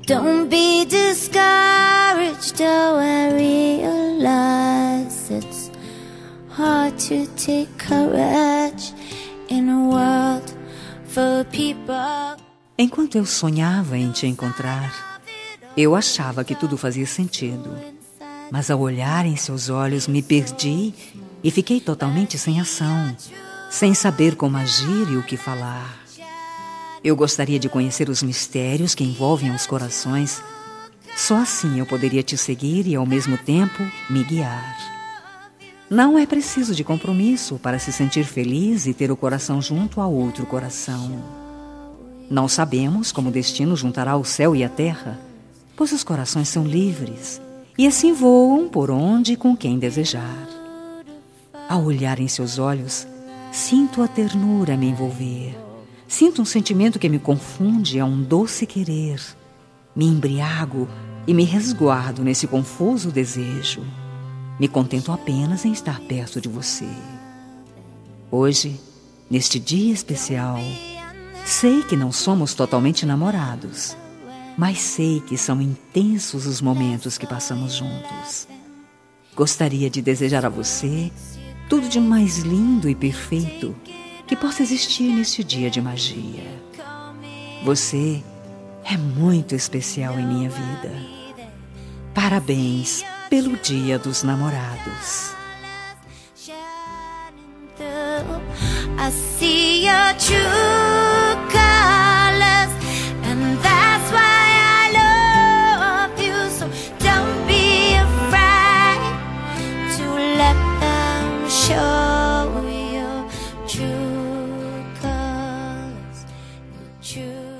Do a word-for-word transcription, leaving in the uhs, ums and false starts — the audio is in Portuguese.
Don't be discouraged, though I realize it's hard to take courage in a world full of people. Enquanto eu sonhava em te encontrar, eu achava que tudo fazia sentido. Mas ao olhar em seus olhos me perdi e fiquei totalmente sem ação, sem saber como agir e o que falar. Eu gostaria de conhecer os mistérios que envolvem os corações. Só assim eu poderia te seguir e ao mesmo tempo me guiar. Não é preciso de compromisso para se sentir feliz e ter o coração junto a outro coração. Não sabemos como o destino juntará o céu e a terra, pois os corações são livres e assim voam por onde e com quem desejar. Ao olhar em seus olhos, sinto a ternura me envolver. Sinto um sentimento que me confunde a um doce querer. Me embriago e me resguardo nesse confuso desejo. Me contento apenas em estar perto de você. Hoje, neste dia especial, sei que não somos totalmente namorados, mas sei que são intensos os momentos que passamos juntos. Gostaria de desejar a você tudo de mais lindo e perfeito que possa existir neste dia de magia. Você é muito especial em minha vida. Parabéns pelo Dia dos Namorados. I see your true colors, and that's why I love you. So don't be afraid to let them show your true colors, your true